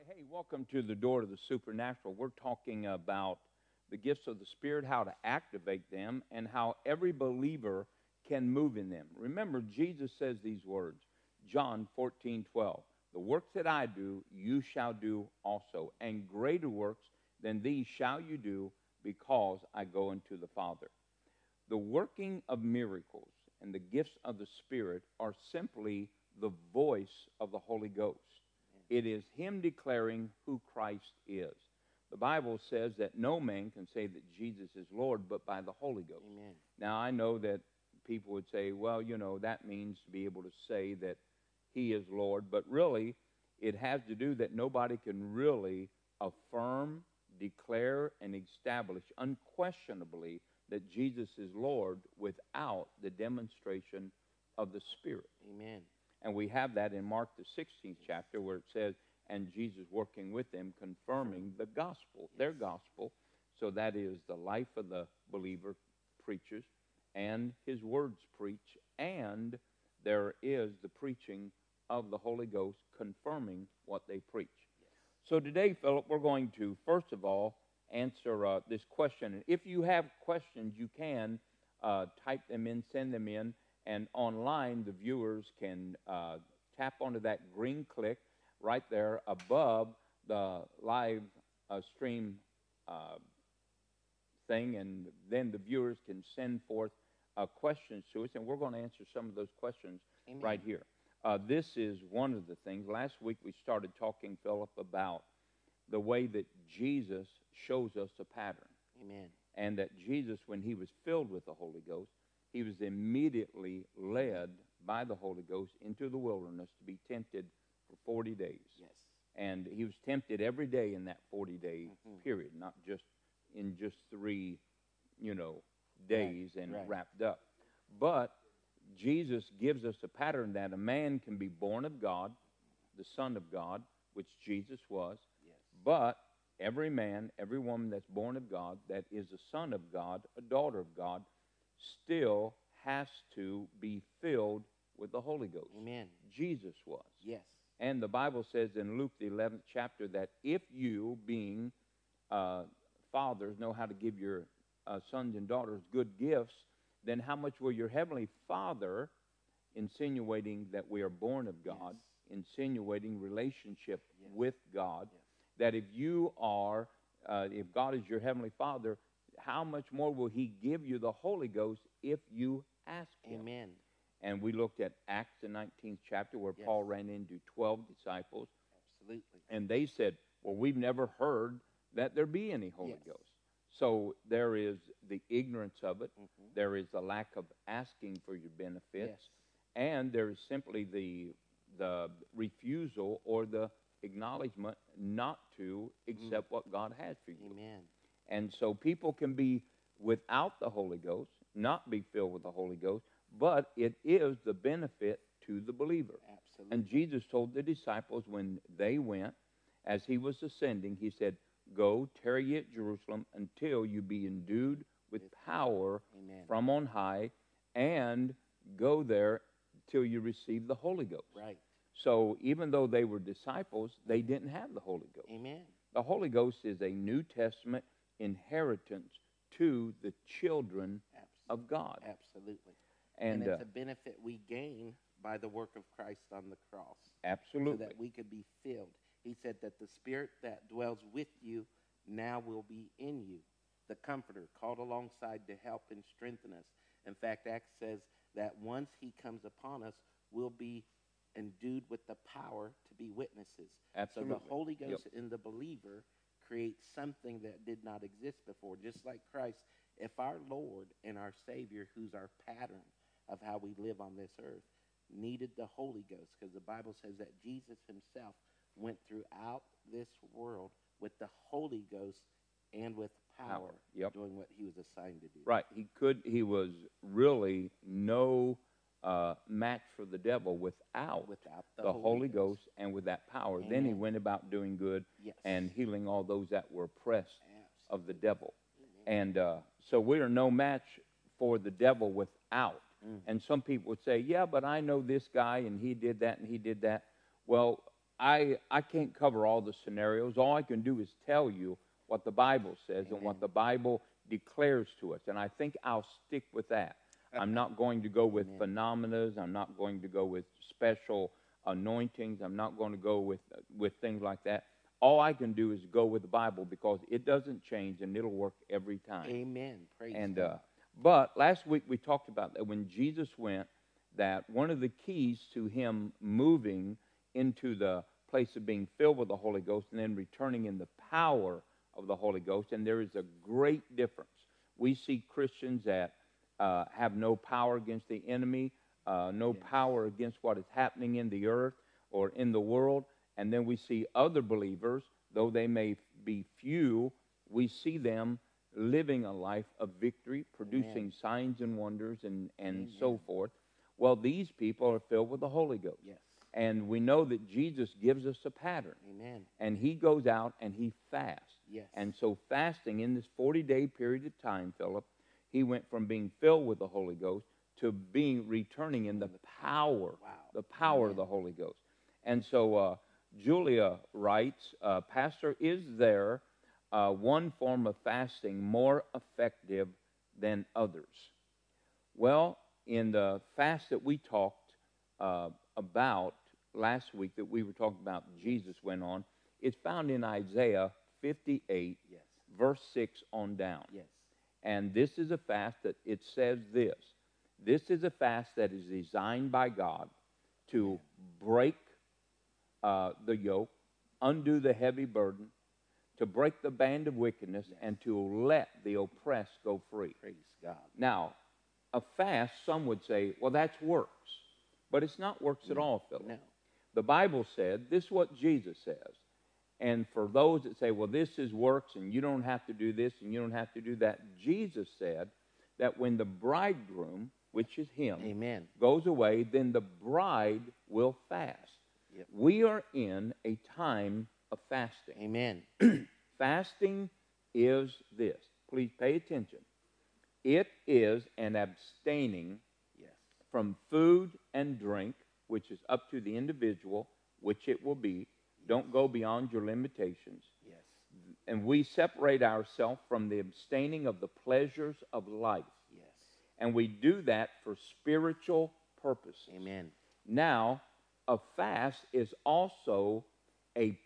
right, hey, welcome to the Door to the Supernatural. We're talking about the gifts of the Spirit, how to activate them, and how every believer can move in them. Remember, Jesus says these words, John 14:12. The works that I do, you shall do also, and greater works than these shall you do, because I go unto the Father. The working of miracles and the gifts of the Spirit are simply the voice of the Holy Ghost. It is Him declaring who Christ is. The Bible says that no man can say that Jesus is Lord but by the Holy Ghost. Amen. Now, I know that people would say, well, that means to be able to say that He is Lord, but really, it has to do that nobody can really affirm, declare, and establish unquestionably that Jesus is Lord without the demonstration of the Spirit. Amen. And we have that in Mark the 16th chapter where it says, and Jesus working with them, confirming the gospel, their gospel. So that is the life of the believer preaches, and his words preach, and there is the preaching of the Holy Ghost confirming what they preach. So today, Philip, we're going to, first of all, answer this question. And if you have questions, you can type them in, send them in. And online, the viewers can tap onto that green click right there above the live stream thing, and then the viewers can send forth questions to us, and we're going to answer some of those questions Amen. right here. This is one of the things. Last week we started talking, Philip, about the way that Jesus shows us a pattern. Amen. And that Jesus, when he was filled with the Holy Ghost, he was immediately led by the Holy Ghost into the wilderness to be tempted for 40 days. Yes. And he was tempted every day in that 40-day period, not just in just 3, days and wrapped up. But Jesus gives us a pattern that a man can be born of God, the Son of God, which Jesus was. Yes. But every man, every woman that's born of God, that is a son of God, a daughter of God, still has to be filled with the Holy Ghost. Amen. Jesus was. Yes. And the Bible says in Luke, the 11th chapter, that if you, being fathers, know how to give your sons and daughters good gifts, then how much will your heavenly Father, insinuating that we are born of God, insinuating relationship with God, that if you are, if God is your heavenly Father, how much more will He give you the Holy Ghost if you ask Him? Amen. And we looked at Acts, the 19th chapter, where Paul ran into 12 disciples. Absolutely. And they said, well, we've never heard that there be any Holy Ghost. So there is the ignorance of it. There is the lack of asking for your benefits. And there is simply the refusal or the acknowledgement not to accept what God has for you. Amen. And so people can be without the Holy Ghost, not be filled with the Holy Ghost, but it is the benefit to the believer. Absolutely. And Jesus told the disciples when they went, as he was ascending, he said, go, tarry ye at Jerusalem until you be endued with power from on high, and go there till you receive the Holy Ghost. Right. So even though they were disciples, they didn't have the Holy Ghost. Amen. The Holy Ghost is a New Testament inheritance to the children of God. Absolutely. And it's a benefit we gain by the work of Christ on the cross. Absolutely. So that we could be filled. He said that the Spirit that dwells with you now will be in you. The Comforter, called alongside to help and strengthen us. In fact, Acts says that once He comes upon us, we'll be endued with the power to be witnesses. Absolutely. So the Holy Ghost in the believer creates something that did not exist before. Just like Christ, if our Lord and our Savior, who's our pattern of how we live on this earth, needed the Holy Ghost, because the Bible says that Jesus himself went throughout this world with the Holy Ghost and with power, doing what he was assigned to do. Right. He was really no match for the devil without the Holy Ghost and with that power. Amen. Then he went about doing good and healing all those that were oppressed of the devil. And so we are no match for the devil without. And some people would say, yeah, but I know this guy and he did that and he did that. Well, I can't cover all the scenarios. All I can do is tell you what the Bible says and what Amen. the Bible declares to us. And I think I'll stick with that. I'm not going to go with Amen. phenomena. I'm not going to go with special anointings. I'm not going to go with things like that. All I can do is go with the Bible because it doesn't change and it'll work every time. Amen. Praise And God. but last week we talked about that when Jesus went, that one of the keys to him moving into the place of being filled with the Holy Ghost and then returning in the power of the Holy Ghost, and there is a great difference. We see Christians that have no power against the enemy, no Yes. power against what is happening in the earth or in the world, and then we see other believers, though they may be few, we see them living a life of victory, producing signs and wonders and so Amen. forth. Well, these people are filled with the Holy Ghost. Yes. And we know that Jesus gives us a pattern. Amen. And he goes out and he fasts. Yes. And so fasting in this 40-day period of time, Philip, he went from being filled with the Holy Ghost to being returning in the power, Wow. the power of Amen. the Holy Ghost. And so Julia writes, Pastor, is there one form of fasting more effective than others? Well, in the fast that we talked about last week, that we were talking about Jesus went on, it's found in Isaiah 58, Yes. verse 6 on down. Yes. And this is a fast that it says this. This is a fast that is designed by God to break the yoke, undo the heavy burden, to break the band of wickedness, and to let the oppressed go free. Praise God. Now, a fast, some would say, well, that's works. But it's not works at all, Philip. No. The Bible said, this is what Jesus says. And for those that say, well, this is works and you don't have to do this and you don't have to do that, Jesus said that when the bridegroom, which is him, Amen. goes away, then the bride will fast. Yep. We are in a time of fasting. Amen. Fasting is this. Please pay attention. It is an abstaining Yes. from food and drink, which is up to the individual, which it will be. Don't go beyond your limitations. Yes. And we separate ourselves from the abstaining of the pleasures of life. Yes. And we do that for spiritual purposes. Amen. Now, a fast is also a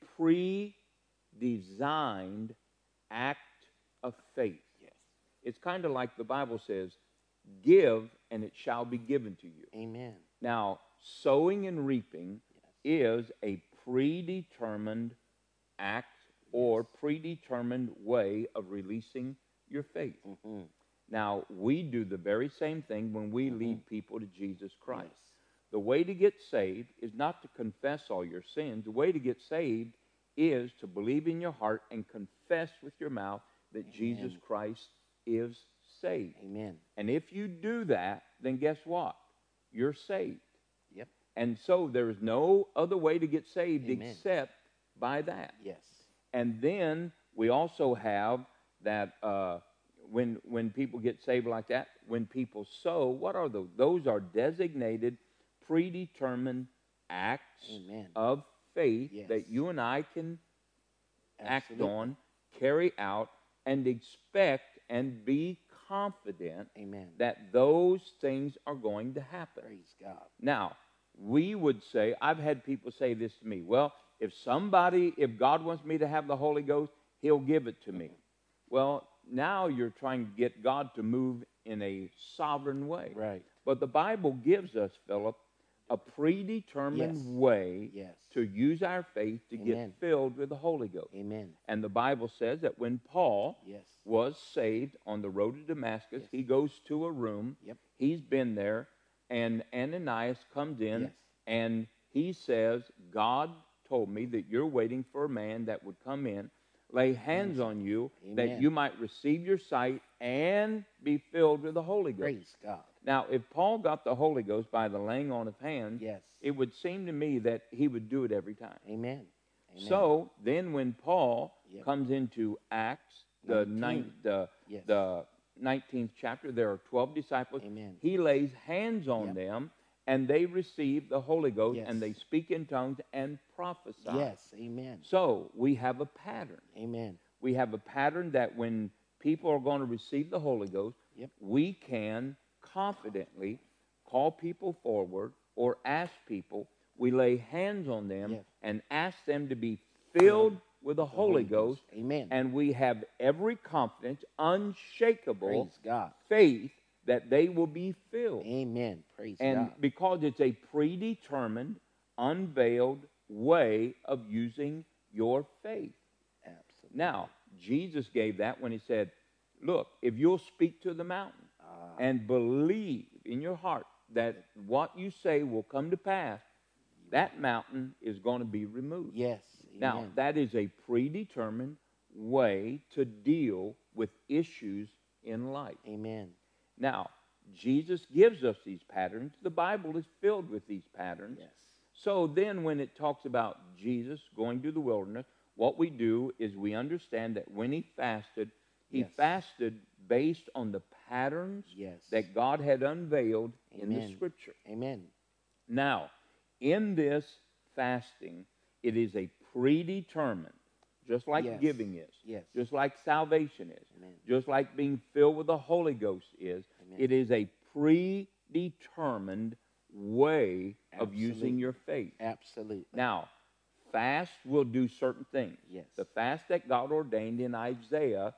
pre-designed act of faith. Yes. It's kind of like the Bible says, give and it shall be given to you. Amen. Now, sowing and reaping Yes. is a predetermined act or predetermined way of releasing your faith. Mm-hmm. Now, we do the very same thing when we lead people to Jesus Christ. Yes. The way to get saved is not to confess all your sins. The way to get saved is to believe in your heart and confess with your mouth that Jesus Christ is saved. Amen. And if you do that, then guess what? You're saved. Yep. And so there is no other way to get saved Amen. except by that. Yes. And then we also have that when people get saved like that, when people sow, what are those? Those are designated, predetermined acts Amen. of faith Yes. that you and I can act Absolutely. on, carry out, and expect and be confident Amen. that those things are going to happen. Praise God. Now, we would say, I've had people say this to me, well, if God wants me to have the Holy Ghost, he'll give it to me. Well, now you're trying to get God to move in a sovereign way. Right. But the Bible gives us, Philip, a predetermined Yes. way Yes. to use our faith to Amen. get filled with the Holy Ghost. Amen. And the Bible says that when Paul Yes. was saved on the road to Damascus, Yes. he goes to a room. Yep. He's been there, and Ananias comes in, Yes. and he says, God told me that you're waiting for a man that would come in, lay hands on you, that Amen. you might receive your sight and be filled with the Holy Ghost. Praise God. Now, if Paul got the Holy Ghost by the laying on of hands, Yes. it would seem to me that he would do it every time. Amen. Amen. So then when Paul Yep. comes into Acts, the 19th chapter, there are 12 disciples. Amen. He lays hands on Yep. them, and they receive the Holy Ghost, Yes. and they speak in tongues and prophesy. Yes. Amen. So we have a pattern. Amen. We have a pattern that when people are going to receive the Holy Ghost, Yep. we can confidently call people forward or ask people. We lay hands on them Yes. and ask them to be filled with the Holy Ghost. Amen. And we have every confidence, unshakable Praise God. faith that they will be filled. Amen. Praise And God. because it's a predetermined, unveiled way of using your faith. Absolutely. Now, Jesus gave that when he said, look, if you'll speak to the mountain and believe in your heart that what you say will come to pass, that mountain is going to be removed. Yes. Now, Amen. that is a predetermined way to deal with issues in life. Amen. Now, Jesus gives us these patterns. The Bible is filled with these patterns. Yes. So then when it talks about Jesus going to the wilderness, what we do is we understand that when he fasted Yes. based on the patterns Yes. that God had unveiled in the Amen. Scripture. Amen. Now, in this fasting, it is a predetermined, just like Yes. giving is, Yes. just like salvation is, Amen. just like being filled with the Holy Ghost is. Amen. It is a predetermined way of using Absolutely. your faith. Absolutely. Now, fast will do certain things. Yes. The fast that God ordained in Isaiah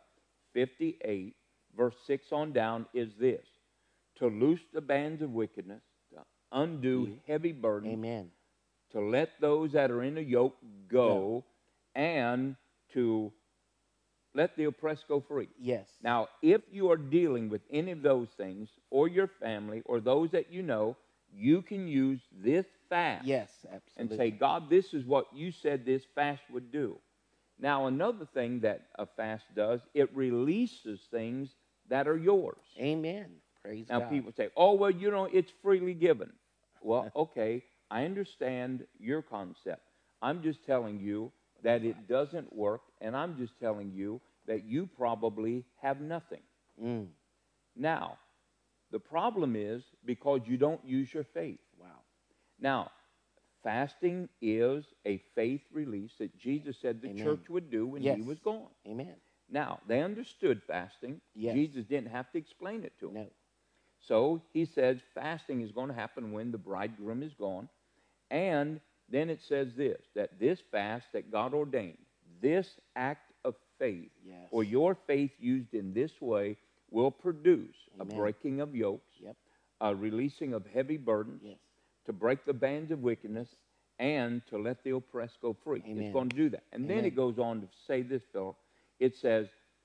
58, verse 6 on down, is this: to loose the bands of wickedness, to undo heavy burdens, Amen. to let those that are in a yoke go, and to let the oppressed go free. Yes. Now, if you are dealing with any of those things, or your family, or those that you know, you can use this fast Yes. and Absolutely. say, God, this is what you said this fast would do. Now, another thing that a fast does, it releases things that are yours. Amen. Praise Now, God. people say, oh, well, you know, it's freely given. Well, okay, I understand your concept. I'm just telling you that it doesn't work, and I'm just telling you that you probably have nothing. Mm. Now, the problem is because you don't use your faith. Wow. Now, fasting is a faith release that Jesus said the Amen. church would do when Yes. he was gone. Amen. Now, they understood fasting. Yes. Jesus didn't have to explain it to them. No. So he says fasting is going to happen when the bridegroom is gone. And then it says this, that this fast that God ordained, this act of faith, Yes. or your faith used in this way, will produce Amen. a breaking of yokes, Yep. a releasing of heavy burdens, Yes. to break the bands of wickedness, and to let the oppressed go free. Amen. It's going to do that. And then Amen. it goes on to say this, Philip. It says,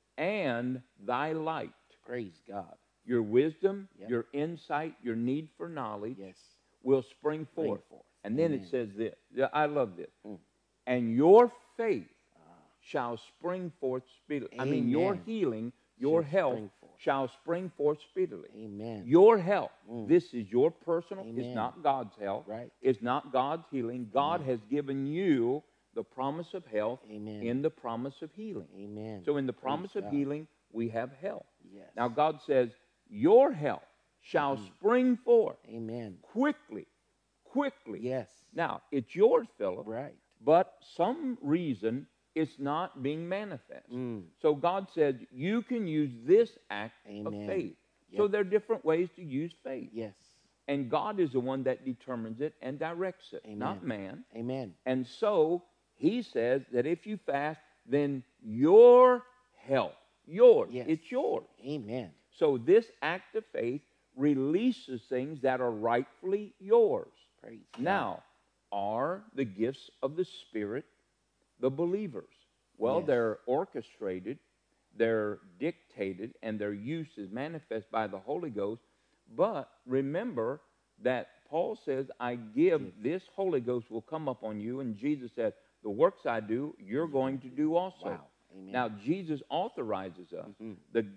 and thy light, Praise God. your wisdom, Yep. your insight, your need for knowledge Yes. will spring Bring forth. forth. And then Amen. it says this. Yeah, I love this. Mm. And your faith shall spring forth speedily. I mean, your Amen. healing, your Shall health spring forth. shall spring forth speedily. Amen. Your health. Mm. This is your personal. Amen. It's not God's health. Right. It's not God's healing. God Amen. has given you the promise of health Amen. in the promise of healing. Amen. So in the Praise promise of God. healing, we have health. Yes. Now God says, your health shall spring forth Amen. quickly. Quickly. Yes. Now, it's yours, Philip. Right. But some reason it's not being manifest. Mm. So God said, you can use this act of Amen. faith. Yep. So there are different ways to use faith. Yes. And God is the one that determines it and directs it, Amen. not man. Amen. And so he says that if you fast, then your health, yours, Yes. it's yours. Amen. So this act of faith releases things that are rightfully yours. Praise God. Now, are the gifts of the Spirit the believers? Well, Yes. they're orchestrated, they're dictated, and their use is manifest by the Holy Ghost. But remember that Paul says, I give, this Holy Ghost will come upon you. And Jesus said, the works I do, you're going to do also. Wow. Amen. Now, Jesus authorizes us. Mhm. The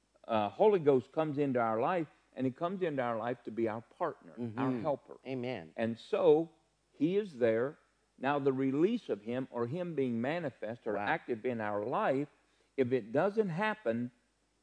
Holy Ghost comes into our life, and he comes into our life to be our partner, our Mhm. helper. Amen. And so he is there. Now, the release of him, or him being manifest or Wow. active in our life, if it doesn't happen,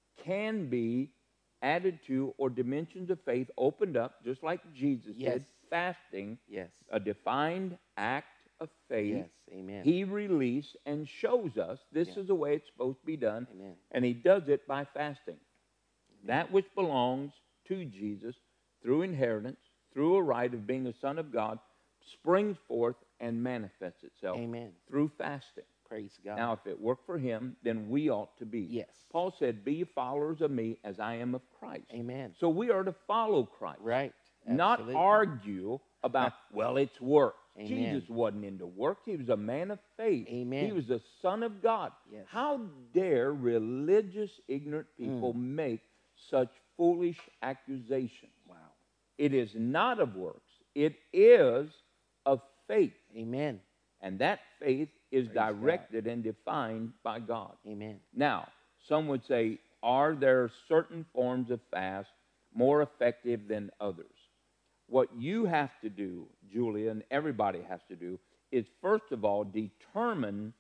can be added to, or dimensions of faith opened up, just like Jesus Yes. did fasting, Yes. a defined act of faith, Yes. Amen. he released and shows us this Yeah. is the way it's supposed to be done. Amen. And he does it by fasting. That which belongs to Jesus through inheritance, through a right of being a son of God, springs forth and manifests itself Amen. through fasting. Praise God. Now, if it worked for him, then we ought to be. Yes. Paul said, be followers of me as I am of Christ. Amen. So we are to follow Christ. Right. Not Absolutely. argue about, well, it's work. Amen. Jesus wasn't into work. He was a man of faith. Amen. He was the Son of God. Yes. How dare religious, ignorant people make such foolish accusations? Wow. It is not of works. It is of faith. Amen. And that faith is Praise God. directed and defined by God. Amen. Now, some would say, are there certain forms of fast more effective than others? What you have to do, Julia, and everybody has to do, is first of all determine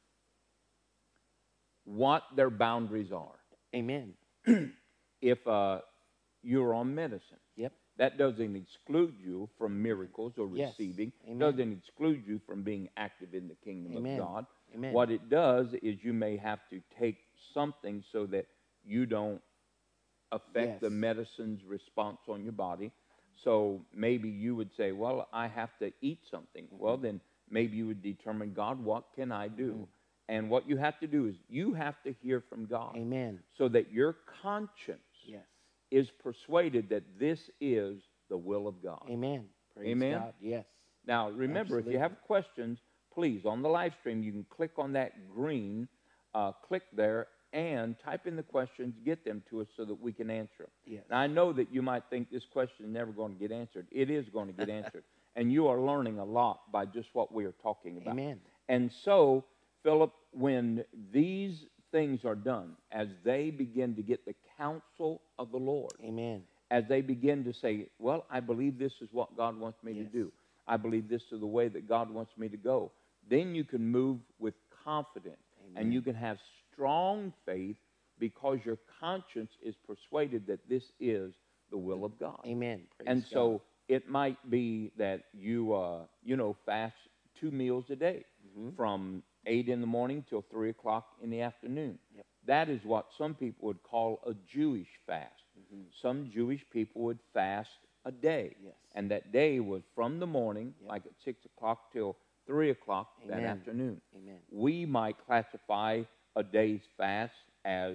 what their boundaries are. Amen. If you're on medicine, Yep. that doesn't exclude you from miracles or Yes. receiving. Amen. Doesn't exclude you from being active in the kingdom Amen. of God. Amen. What it does is you may have to take something so that you don't affect the Yes. medicine's response on your body. So maybe you would say, well, I have to eat something. Well, then maybe you would determine, God, what can I do? And what you have to do is you have to hear from God. Amen. So that your conscience Yes. is persuaded that this is the will of God. Amen. Praise Amen. God. Yes. Now, remember, if you Absolutely. have questions, please, on the live stream, you can click on that green, click there, and type in the questions, get them to us so that we can answer them. Yes. Now, I know that you might think this question is never going to get answered. It is going to get answered. And you are learning a lot by just what we are talking about. Amen. And so, Philip, when these things are done, as they begin to get the counsel of the Lord, Amen. as they begin to say, well, I believe this is what God wants me to Yes. do. I believe this is the way that God wants me to go. Then you can move with confidence. Amen. And you can have strong faith because your conscience is persuaded that this is the will of God. Amen. Praise And God. so it might be that you, fast 2 meals a day from 8 in the morning till 3 o'clock in the afternoon. Yep. That is what some people would call a Jewish fast. Some Jewish people would fast a day. Yes. And that day was from the morning, Yep. like at 6 o'clock till 3 o'clock that Amen. afternoon. Amen. We might classify a day's fast as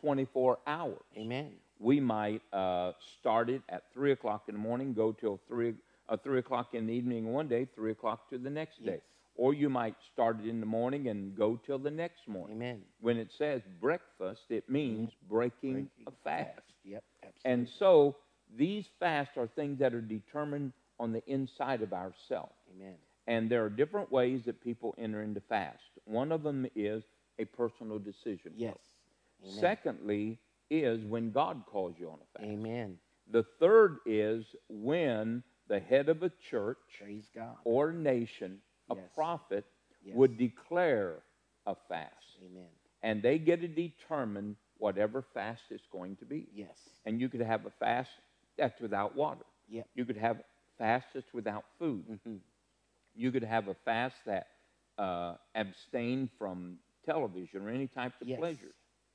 24 hours. Amen. We might start it at 3 o'clock in the morning, go till 3 o'clock in the evening one day, 3 o'clock to the next day. Yes. Or you might start it in the morning and go till the next morning. Amen. When it says breakfast, it means breaking a fast. Yep. Absolutely. And so these fasts are things that are determined on the inside of ourselves. Amen. And there are different ways that people enter into fast. One of them is a personal decision. Yes. Amen. Secondly is when God calls you on a fast. Amen. The third is when the head of a church Praise God. or nation, a Yes. prophet, Yes. would declare a fast. Amen. And they get to determine whatever fast it's going to be. Yes. And you could have a fast that's without water. Yep. You could have a fast that's without food. Mm-hmm. You could have a fast that abstain from television or any types of Yes. pleasures.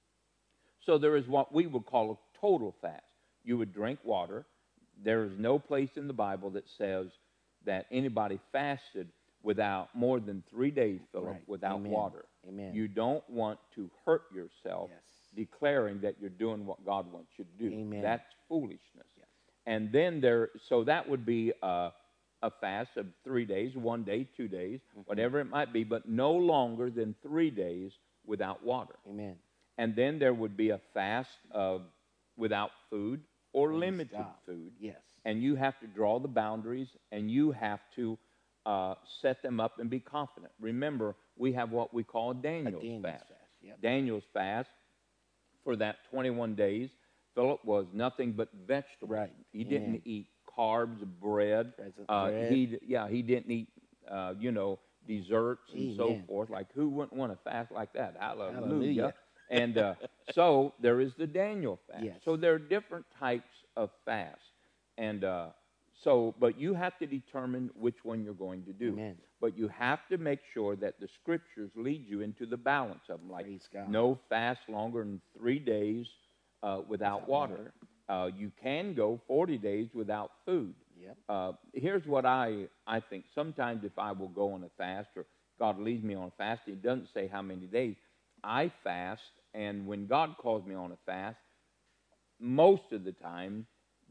So there is what we would call a total fast. You would drink water. There is no place in the Bible that says that anybody fasted without more than 3 days, Philip, Right. without Amen. water. Amen. You don't want to hurt yourself Yes. declaring that you're doing what God wants you to do. Amen. That's foolishness. Yes. And then so that would be a fast of 3 days, 1 day, 2 days, whatever it might be, but no longer than 3 days without water. Amen. And then there would be a fast of without food or Praise limited God. food. Yes. And you have to draw the boundaries, and you have to set them up and be confident. Remember, we have what we call Daniel's fast. Yep. Daniel's fast for that 21 days, Philip was nothing but vegetables. Right. He Amen. didn't eat carbs, bread. Bread. He didn't eat, desserts and so Amen. forth. Like, who wouldn't want to fast like that? Hallelujah. Hallelujah. And so there is the Daniel fast. Yes. So there are different types of fast. And So, but you have to determine which one you're going to do. Amen. But you have to make sure that the scriptures lead you into the balance of them. Like, Praise God. no fast longer than 3 days without water. You can go 40 days without food. Yep. Here's what I think. Sometimes if I will go on a fast, or God leads me on a fast, He doesn't say how many days. I fast, and when God calls me on a fast, most of the time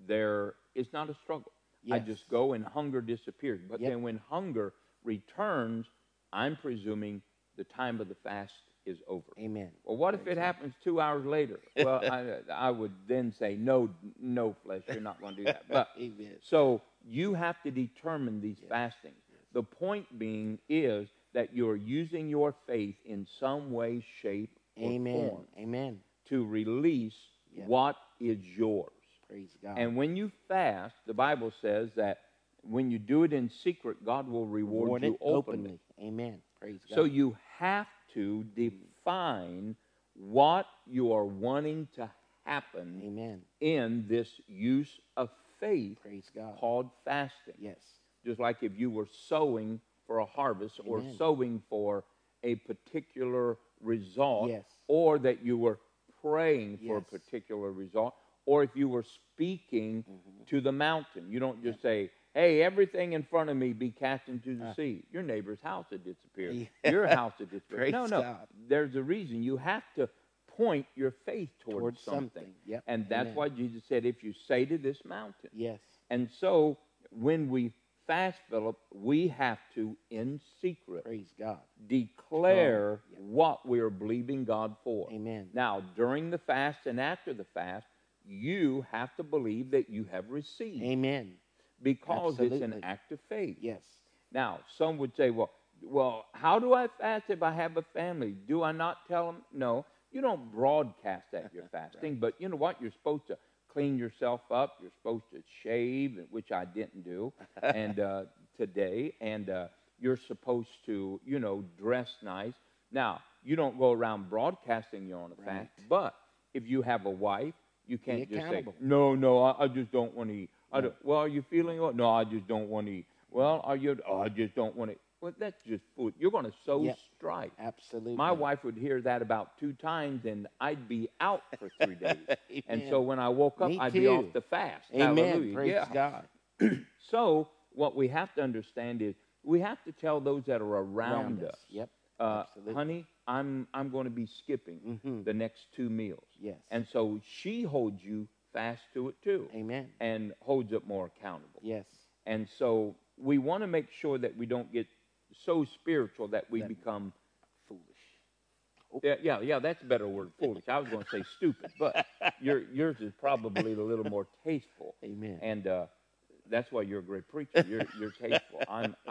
it's not a struggle. I Yes. just go and hunger disappears. But Yep. then when hunger returns, I'm presuming the time of the fast is over. Amen. Well, what if Praise it God. happens 2 hours later? Well, I would then say, no, flesh, you're not going to do that. But Amen. so you have to determine these Yes. fastings. Yes. The point being is that you're using your faith in some way, shape, or Amen. form Amen. to release Yep. what is yours. Praise God. And when you fast, the Bible says that when you do it in secret, God will reward you it openly. Amen. Praise God. So you have to define what you are wanting to happen Amen. in this use of faith Praise God. called fasting. Yes. Just like if you were sowing for a harvest, or Amen. sowing for a particular result, Yes. or that you were praying for a Yes. particular result, or if you were speaking Mhm. to the mountain. You don't just say, hey, everything in front of me be cast into the sea. Your neighbor's house had disappeared. Yeah. Your house had disappeared. Praise No. God. There's a reason. You have to point your faith towards something. Yep. And that's Amen. why Jesus said, if you say to this mountain. Yes. And so when we fast, Philip, we have to, in secret, Praise God. declare Yep. what we are believing God for. Amen. Now, during the fast and after the fast, you have to believe that you have received, Amen. because it's an Absolutely. act of faith. Yes. Now, some would say, well, how do I fast if I have a family? Do I not tell them? No, you don't broadcast that you're fasting, but you know what? You're supposed to clean yourself up. You're supposed to shave, which I didn't do, and today, and you're supposed to, dress nice. Now, you don't go around broadcasting you're on a Right. fast, but if you have a wife, you can't Be just say, accountable. no, I just don't want to eat. No. Well, are you feeling well? No, I just don't want to eat. Well, I just don't want to. Well, that's just food. You're going to sow Yep. strife. Absolutely. My wife would hear that about 2 times, and I'd be out for 3 days. And so Amen. when I woke up, Me I'd be off too. the fast. Amen. Hallelujah. Praise Yeah. God. So what we have to understand is we have to tell those that are around us, Yep. Absolutely. honey, I'm going to be skipping Mhm. the next 2 meals. Yes. And so she holds you fast to it too, Amen. and holds it more accountable. Yes. And so we want to make sure that we don't get so spiritual that we That- become Foolish. yeah, that's a better word, foolish. I was going to say stupid, but yours is probably a little more tasteful. Amen. And that's why you're a great preacher. You're tasteful.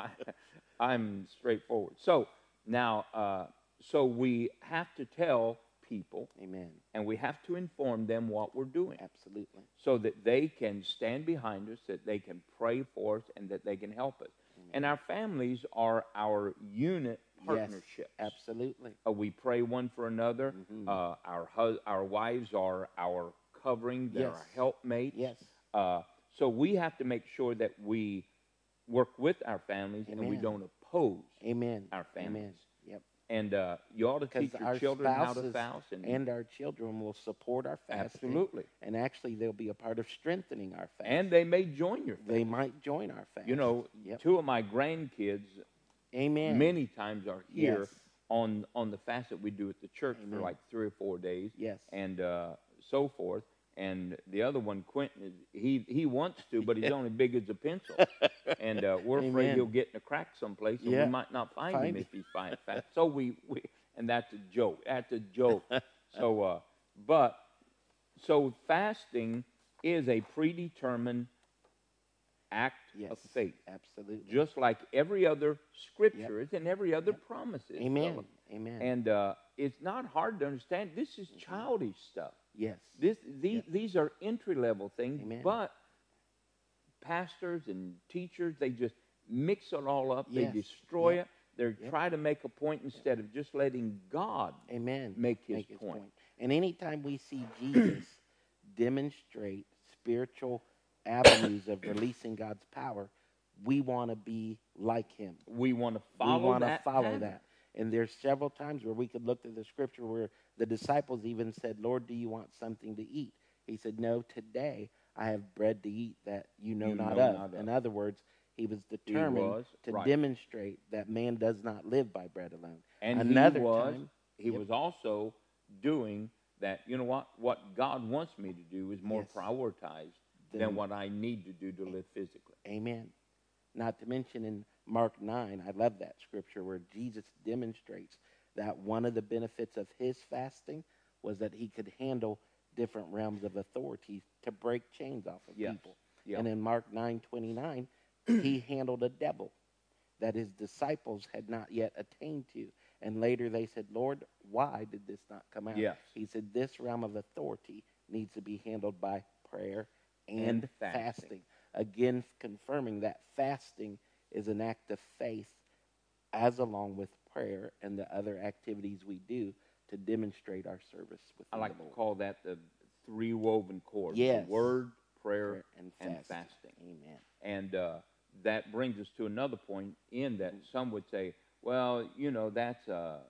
I'm straightforward. So now, so we have to tell people, Amen. and we have to inform them what we're doing, Absolutely. so that they can stand behind us, that they can pray for us, and that they can help us. And our families are our unit partnerships. Yes. Absolutely. We pray one for another. Mhm. Our wives are our covering. They're Yes. our helpmates. Yes. So we have to make sure that we work with our families, and we Amen. don't oppose Amen. our families. Amen. Yep. And you ought to teach Because your our children how to spouses fast. and our children will support our fasting. absolutely. And actually, they'll be a part of strengthening our fast. And they may join your they fast. might join our fast. Yep. 2 of my grandkids Amen. many times are here Yes. on the fast that we do at the church for Amen. like 3 or 4 days. Yes. And so forth. And the other one, Quentin, he wants to, but he's only big as a pencil. And we're afraid Amen. he'll get in a crack someplace, and Yeah. we might not find him Find if he's fast. So we and that's a joke. That's a joke. So fasting is a predetermined act Yes. of faith, Absolutely. just like every other scripture is and every other Yep. promise is. Amen. Philip. Amen. And it's not hard to understand. This is childish stuff. yes. These are entry level things, Amen. but pastors and teachers, they just mix it all up. Yes. They destroy Yep. it. They're Yep. trying to make a point instead of just letting God Amen. make his point. And anytime we see Jesus demonstrate spiritual avenues of releasing God's power, we want to be like him. We want to We follow want to that follow pattern. that. And there's several times where we could look at the scripture where the disciples even said, Lord, do you want something to eat? He said, no, today I have bread to eat that you know not of. In other words, he was determined to right. demonstrate that man does not live by bread alone. And Another he Yep. was also doing that. You know what God wants me to do is more Yes. prioritized than what I need to do to live physically. Amen. Not to mention in Mark 9, I love that scripture where Jesus demonstrates that one of the benefits of his fasting was that he could handle different realms of authority to break chains off of Yes. people. Yep. And in Mark 9:29, he handled a devil that his disciples had not yet attained to. And later they said, Lord, why did this not come out? Yes. He said, this realm of authority needs to be handled by prayer and fasting. Again, confirming that fasting is an act of faith as along with prayer and the other activities we do to demonstrate our service with I like the to Lord. call that the three woven cord. Yes. The word, prayer, and fasting. Amen. And that brings us to another point in that some would say, well, that's,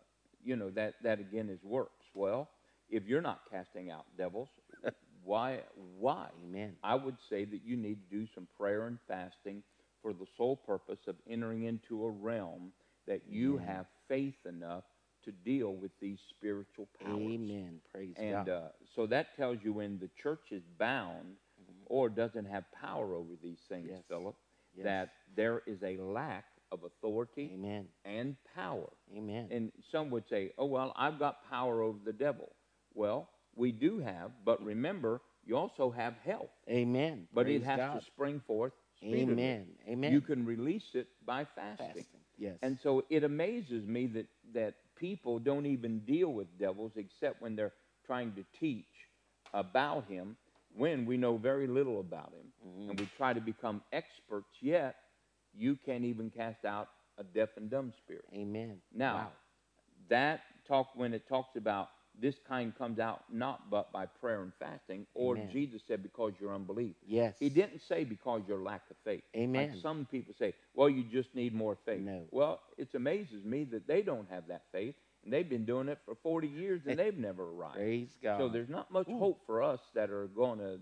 that again is works. Well, if you're not casting out devils, why? Amen. I would say that you need to do some prayer and fasting for the sole purpose of entering into a realm that you have faith enough to deal with these spiritual powers. Amen. Praise And God. so that tells you when the church is bound or doesn't have power over these things, Yes. Philip, Yes. that there is a lack of authority Amen. and power. Amen. And some would say, oh, well, I've got power over the devil. Well, we do have, but remember, you also have health. Amen. But Praise it has God. to spring forth speedily. Amen. Amen. You can release it by fasting. Yes. And so it amazes me that people don't even deal with devils except when they're trying to teach about him, when we know very little about him. And we try to become experts, yet you can't even cast out a deaf and dumb spirit. Amen. Now, Wow. that talk, when it talks about this kind comes out not but by prayer and fasting, or Amen. Jesus said because your unbelief. Yes. He didn't say because your lack of faith. Amen. Like some people say, well, you just need more faith. No. Well, it amazes me that they don't have that faith, and they've been doing it for 40 years, and they've never arrived. Praise God. So there's not much hope for us that are going to,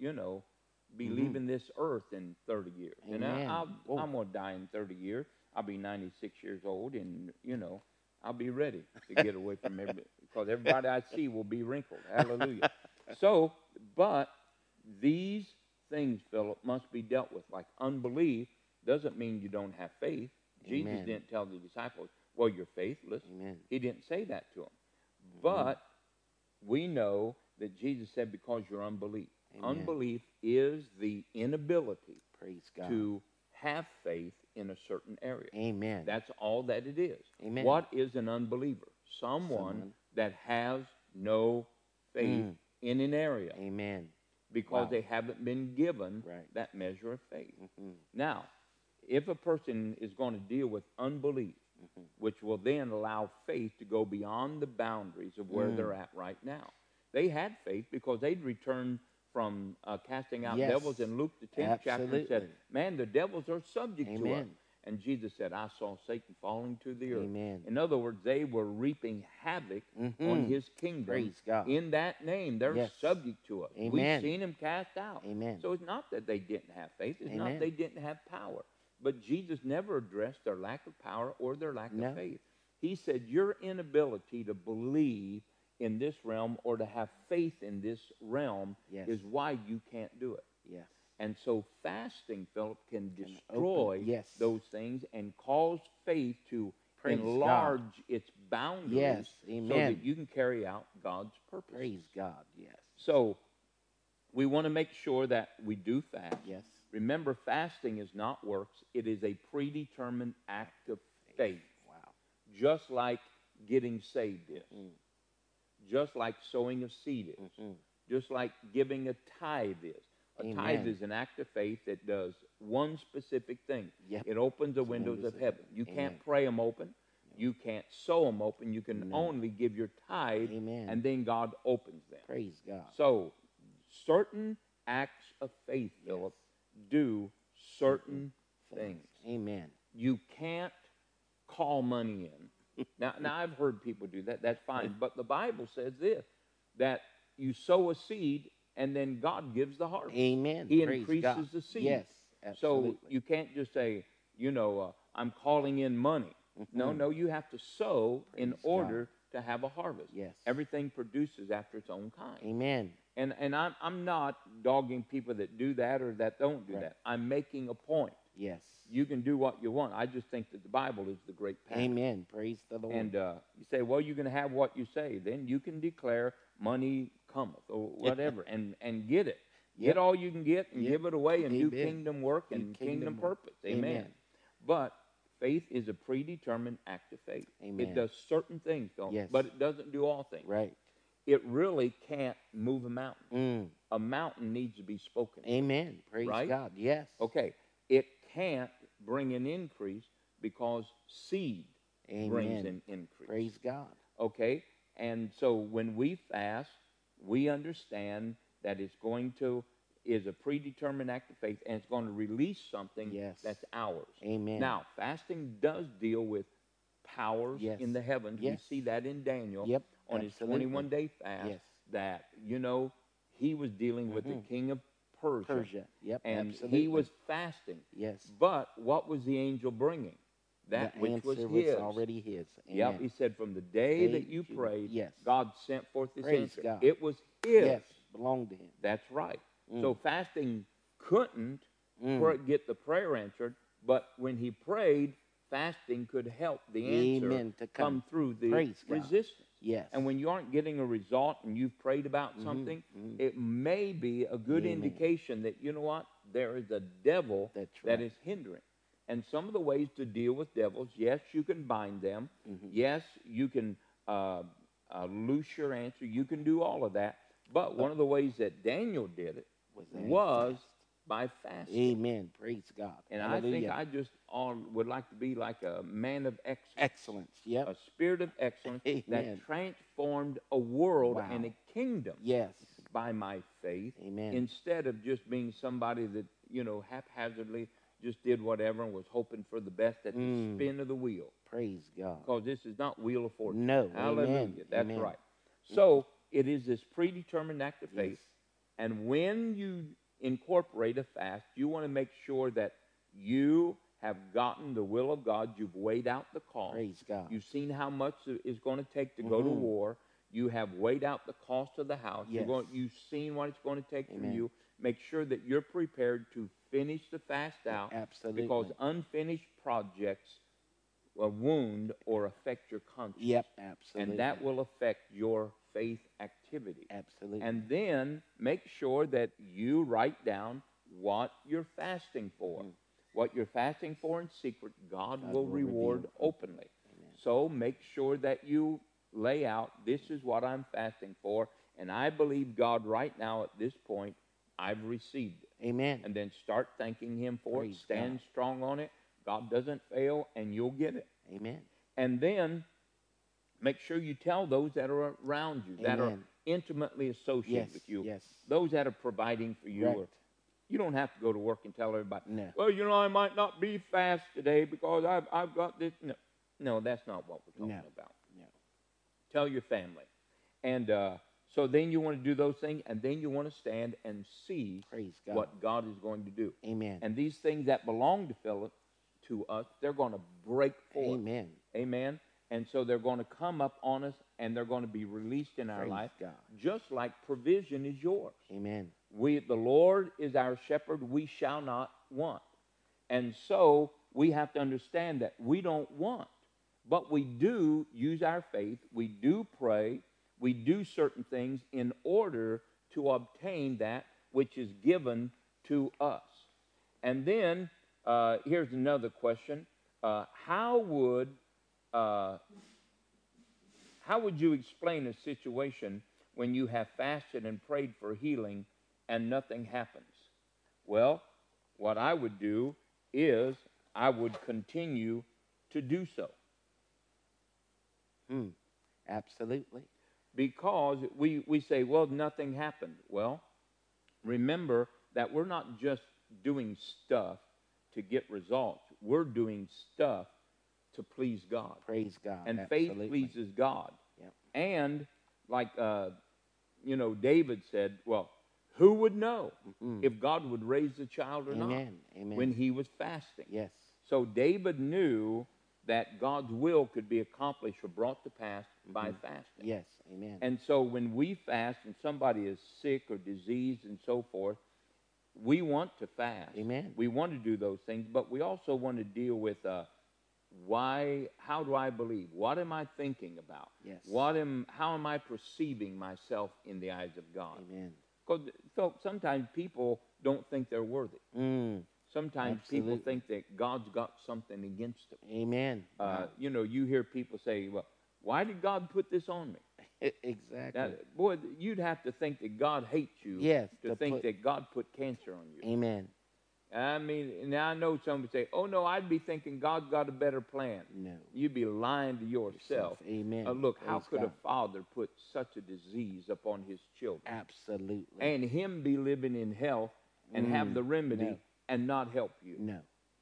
be leaving this earth in 30 years. Amen. And Whoa. I'm going to die in 30 years. I'll be 96 years old, and, I'll be ready to get away from everybody, because everybody I see will be wrinkled. Hallelujah. So, but these things, Philip, must be dealt with. Like unbelief doesn't mean you don't have faith. Jesus Amen. didn't tell the disciples, well, you're faithless. Amen. He didn't say that to them. But we know that Jesus said because your unbelief. Amen. Unbelief is the inability Praise God. to have faith in a certain area. Amen. That's all that it is. Amen. What is an unbeliever? Someone that has no faith in an area Amen. because Wow. they haven't been given Right. that measure of faith. Mm-hmm. Now, if a person is going to deal with unbelief, which will then allow faith to go beyond the boundaries of where they're at right now. They had faith because they'd returned from casting out Yes. devils in Luke the 10th chapter and said, Absolutely. man, the devils are subject to us. Amen. And Jesus said, I saw Satan falling to the earth. Amen. In other words, they were reaping havoc on his kingdom. Praise God. In that name, they're Yes. subject to us. Amen. We've seen him cast out. Amen. So it's not that they didn't have faith. It's Amen. not they didn't have power. But Jesus never addressed their lack of power or their lack No. of faith. He said, your inability to believe in this realm or to have faith in this realm Yes. is why you can't do it. Yes. And so fasting, Philip, can Can destroy open- yes. those things and cause faith to Praise enlarge its boundaries Yes. so Amen. that you can carry out God's purpose. Praise God. Yes. So we want to make sure that we do fast. Yes. Remember, fasting is not works. It is a predetermined act of faith, Wow. just like getting saved is, just like sowing a seed is, just like giving a tithe is. A tithe Amen. is an act of faith that does one specific thing. Yep. It opens the windows of heaven. You Amen. can't pray them open. You can't sow them open. You can No. only give your tithe, Amen. and then God opens them. Praise God. So, certain acts of faith, Philip, do certain things. Amen. You can't call money in. Now, I've heard people do that. That's fine. But the Bible says this, that you sow a seed and then God gives the harvest. Amen. He Praise increases God. the seed. Yes, absolutely. So you can't just say, I'm calling in money. No, you have to sow in Praise order to have a harvest. Yes. Everything produces after its own kind. Amen. And I'm not dogging people that do that or that don't do Right. that. I'm making a point. Yes. You can do what you want. I just think that the Bible is the great pattern. Amen. Praise the Lord. And you say, well, you're going to have what you say. Then you can declare money cometh or whatever and get it. Yep. Get all you can get and Yep. give it away and do Amen. kingdom work Do and kingdom kingdom work. purpose. Amen. Amen. But faith is a predetermined act of faith. Amen. It does certain things, Yes. but it doesn't do all things. Right. It really can't move a mountain. Mm. A mountain needs to be spoken. Amen. Praise Right? God. Yes. Okay. It can't bring an increase because seed brings Amen. an increase. Praise God. Okay? And so when we fast, we understand that is a predetermined act of faith, and it's going to release something Yes. that's ours. Amen. Now, fasting does deal with powers Yes. in the heavens. Yes. We see that in Daniel Yep. on Absolutely. his 21-day fast, Yes. that, he was dealing with the king of Persia. Persia. Yep. And absolutely. he was fasting. Yes. But what was the angel bringing? That the which was answer his. already his. Yep, Amen. he said, from the day that you prayed, yes. God sent forth this Praise answer. God. It was his. Yes. Belonged to him. That's right. Mm. So fasting couldn't Mm. get the prayer answered, but when he prayed, fasting could help the answer Amen. To come through the Praise God. resistance. Yes. And when you aren't getting a result and you've prayed about something, it may be a good Amen. indication that, you know what, there is a devil That's that right. is hindering. And some of the ways to deal with devils, yes, you can bind them. Yes, you can loose your answer. You can do all of that. But one of the ways that Daniel did it was fast. by fasting. Amen. Praise God. And Hallelujah. I think I just would like to be like a man of excellence. Excellence. Yep. A spirit of excellence Amen. that transformed a world Wow. and a kingdom Yes. by my faith, Amen. instead of just being somebody that, haphazardly just did whatever and was hoping for the best at the spin of the wheel. Praise God. Because this is not Wheel of Fortune. No. Hallelujah. Amen. That's Amen. right. So it is this predetermined act of faith. Yes. And when you incorporate a fast, you want to make sure that you have gotten the will of God. You've weighed out the cost. Praise God. You've seen how much it's going to take to go to war. You have weighed out the cost of the house. Yes. You've seen what it's going to take Amen. from you. Make sure that you're prepared to finish the fast out. Absolutely. Because unfinished projects will wound or affect your conscience. Yep. Absolutely. And that will affect your faith activity. Absolutely. And then make sure that you write down what you're fasting for. What you're fasting for in secret, God will reward reveal. openly. Amen. So make sure that you lay out, this is what I'm fasting for, and I believe God right now at this point, I've received it. Amen. And then start thanking Him for Praise it. Stand God. strong on it. God doesn't fail, and you'll get it. Amen. And then make sure you tell those that are around you, that are Amen. intimately associated Yes. with you, Yes. those that are providing for you. Right. Or, you don't have to go to work and tell everybody, No. well, I might not be fast today because I've got this. No, that's not what we're talking about. No. Tell your family. And so then you want to do those things, and then you want to stand and see Praise God. what God is going to do. Amen. And these things that belong to Philip, to us, they're going to break forth. Amen. Amen. And so they're going to come up on us, and they're going to be released in our Praise life, God. just like provision is yours. Amen. The Lord is our shepherd, we shall not want. And so we have to understand that we don't want, but we do use our faith, we do pray, we do certain things in order to obtain that which is given to us. And then here's another question. How would you explain a situation when you have fasted and prayed for healing and nothing happens? Well, what I would do is I would continue to do so. Absolutely. Because we say, well, nothing happened. Well, remember that we're not just doing stuff to get results. We're doing stuff to please God. Praise God. And Absolutely. faith pleases God. Yep. And like, David said, well, who would know if God would raise the child or not Amen. when he was fasting? Yes. So David knew that God's will could be accomplished or brought to pass by fasting. Yes. Amen. And so when we fast and somebody is sick or diseased and so forth, we want to fast. Amen. We want to do those things, but we also want to deal with how do I believe? What am I thinking about? Yes. How am I perceiving myself in the eyes of God? Amen. Because sometimes people don't think they're worthy. Sometimes people Absolutely. think that God's got something against them. Amen. You hear people say, well, why did God put this on me? Exactly. Now, boy, you'd have to think that God hates you Yes, to think that God put cancer on you. Amen. I mean, now I know some would say, oh, no, I'd be thinking God's got a better plan. No. You'd be lying to yourself. Amen. Look, how Praise could God. a father put such a disease upon his children? Absolutely. And him be living in health and have the remedy no. and not help you? No.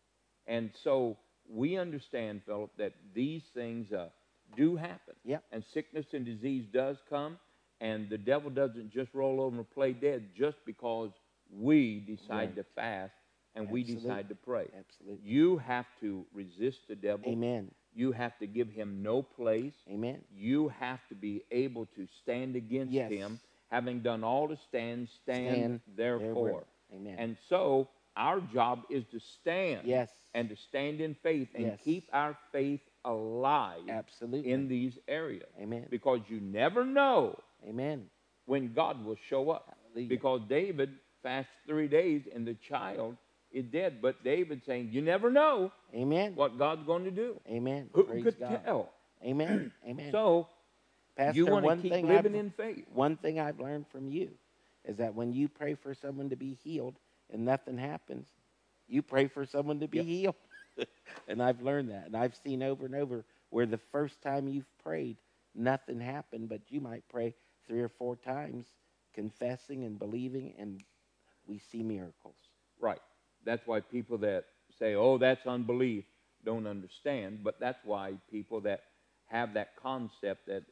And so we understand, Philip, that these things do happen. Yep. And sickness and disease does come, and the devil doesn't just roll over and play dead just because we decide to fast and we decide to pray. Absolutely. You have to resist the devil. Amen. You have to give him no place. Amen. You have to be able to stand against him. Having done all to stand therefore. Amen. And so our job is to stand. Yes. And to stand in faith and keep our faith alive. Absolutely. In these areas. Amen. Because you never know Amen. when God will show up. Hallelujah. Because David fasted 3 days and the child is dead. But David saying, you never know Amen. what God's going to do. Amen. Who Praise could God. tell? Amen. Amen. So Pastor, you want to one keep thing living in faith. One thing I've learned from you is that when you pray for someone to be healed and nothing happens, you pray for someone to be healed. And I've learned that. And I've seen over and over where the first time you've prayed, nothing happened, but you might pray 3 or 4 times, confessing and believing, and we see miracles. Right. That's why people that say, oh, that's unbelief, don't understand. But that's why people that have that concept that,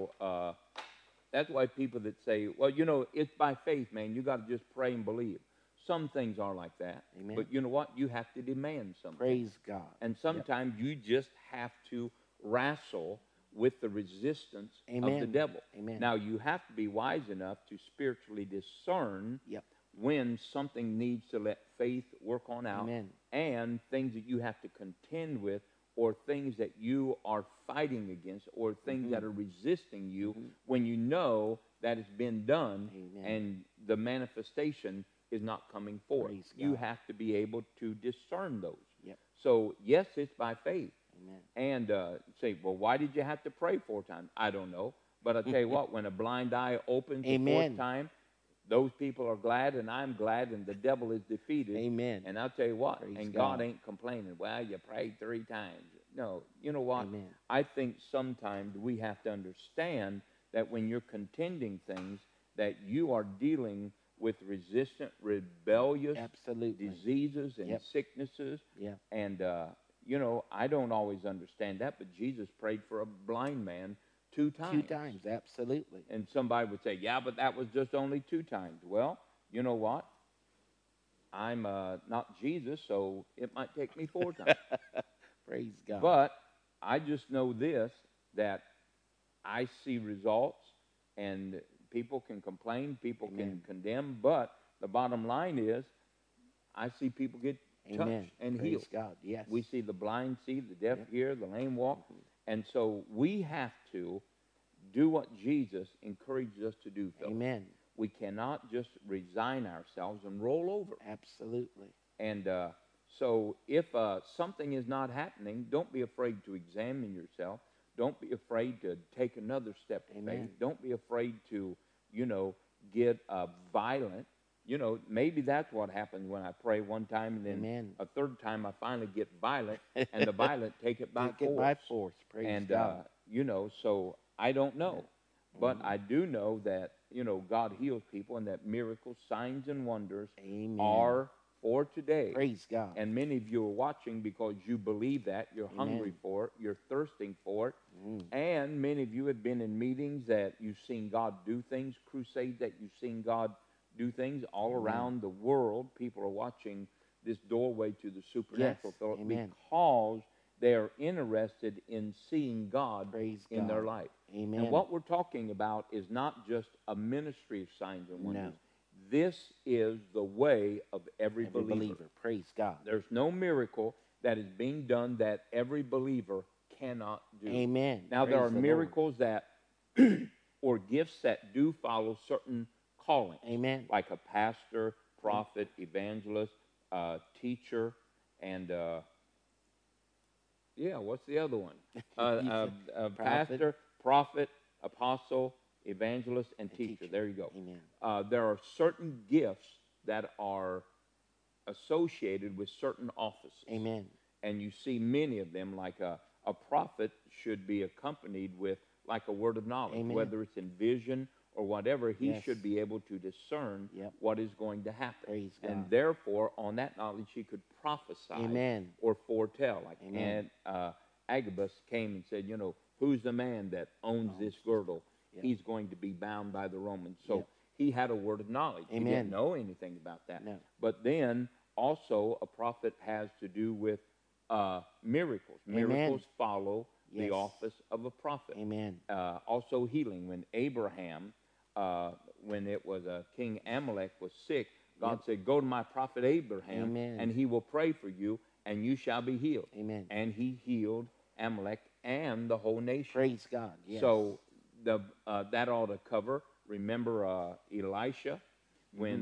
that's why people that say, well, it's by faith, man. You got to just pray and believe. Some things are like that. Amen. But you know what? You have to demand something. Praise God. And sometimes you just have to wrestle with the resistance of the Amen. devil. Amen. Now, you have to be wise enough to spiritually discern when something needs to let faith work on out. Amen. And things that you have to contend with, or things that you are fighting against, or things that are resisting you when you know that it's been done. Amen. And the manifestation is not coming forth. Praise You God. have to be able to discern those. Yep. So, yes, it's by faith. Amen. And say, well, why did you have to pray 4 times? I don't know. But I tell you what, when a blind eye opens the Amen. 4th time, those people are glad, and I'm glad, and the devil is defeated. Amen. And I'll tell you what, Praise and God. God ain't complaining. Well, you prayed 3 times. No, you know what? Amen. I think sometimes we have to understand that when you're contending things, that you are dealing with resistant, rebellious Absolutely. diseases and sicknesses. Yep. And, I don't always understand that, but Jesus prayed for a blind man 2 times. 2 times, absolutely. And somebody would say, yeah, but that was just only 2 times. Well, you know what? I'm not Jesus, so it might take me 4 times. Praise God. But I just know this, that I see results, and people can complain, people can condemn, but the bottom line is I see people get touched and Praise healed. God. Yes. We see the blind see, the deaf hear, the lame walk. And so we have to do what Jesus encouraged us to do, Philip. Amen. We cannot just resign ourselves and roll over. Absolutely. And so if something is not happening, don't be afraid to examine yourself. Don't be afraid to take another step of faith. Don't be afraid to, get violent. Maybe that's what happens when I pray one time, and then a 3rd time I finally get violent, and the violent take it by force. Praise God. So I don't know. But I do know that, God heals people and that miracles, signs, and wonders Amen. are for today. Praise God. And many of you are watching because you believe that. You're Amen. hungry for it. You're thirsting for it. Mm. And many of you have been in meetings that you've seen God do things, crusades that you've seen God do things all Amen. around the world. People are watching this doorway to the supernatural, Yes. Philip, Amen. because they are interested in seeing God Praise in God. their life. Amen. And what we're talking about is not just a ministry of signs and wonders. No. This is the way of every believer. Praise God. There's no miracle that is being done that every believer cannot do. Amen. Now, there Praise are the miracles that, or gifts that do follow certain callings. Amen. Like a pastor, prophet, evangelist, teacher, and, what's the other one? Pastor, prophet, apostle, evangelist, and teacher. There you go. Amen. There are certain gifts that are associated with certain offices. Amen. And you see many of them, like a prophet should be accompanied with like a word of knowledge. Amen. Whether it's in vision or whatever, he Yes. should be able to discern Yep. what is going to happen. Praise God. And therefore, on that knowledge, he could prophesy Amen. or foretell. Like Amen. Agabus came and said, who's the man that owns this girdle? Yep. He's going to be bound by the Romans. So Yep. he had a word of knowledge. Amen. He didn't know anything about that. No. But then also a prophet has to do with miracles. Amen. Miracles follow the Yes. office of a prophet. Amen. Also healing. When Abraham, when it was King Amalek was sick, God Yep. said, go to my prophet Abraham, Amen. and he will pray for you, and you shall be healed. Amen. And he healed Amalek and the whole nation. Praise God. Yes. So that ought to cover. Remember Elisha when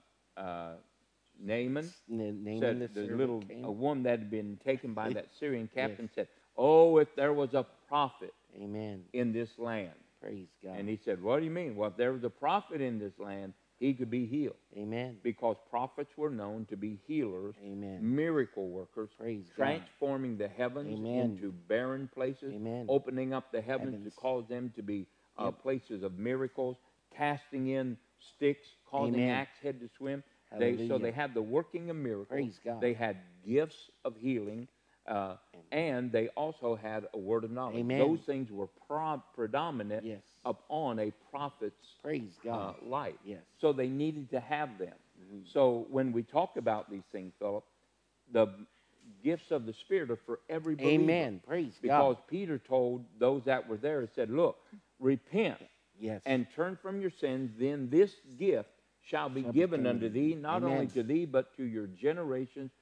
Naaman Naaman said the the servant little came. a woman that had been taken by that Syrian captain Yes. said, "Oh, if there was a prophet Amen. in this land." Praise God. And he said, "What do you mean?" Well, if there was a prophet in this land, he could be healed, Amen. because prophets were known to be healers, Amen. miracle workers, Praise God. transforming the heavens Amen. into barren places, Amen. opening up the heavens Heavens. to cause them to be Yep. places of miracles, casting in sticks, causing Amen. axe head to swim. So Hallelujah. they had the working of miracles. Praise God. They had gifts of healing, and they also had a word of knowledge. Amen. Those things were predominant Yes. upon a prophet's Praise God. life. Yes. So they needed to have them. Mhm. So when we talk about these things, Philip, the gifts of the Spirit are for every believer. Amen. Praise Because God. Peter told those that were there, he said, "Look, repent Yes. and turn from your sins, then this gift shall be Shall be given given unto to thee, thee." not Amen. only to thee, but to your generations.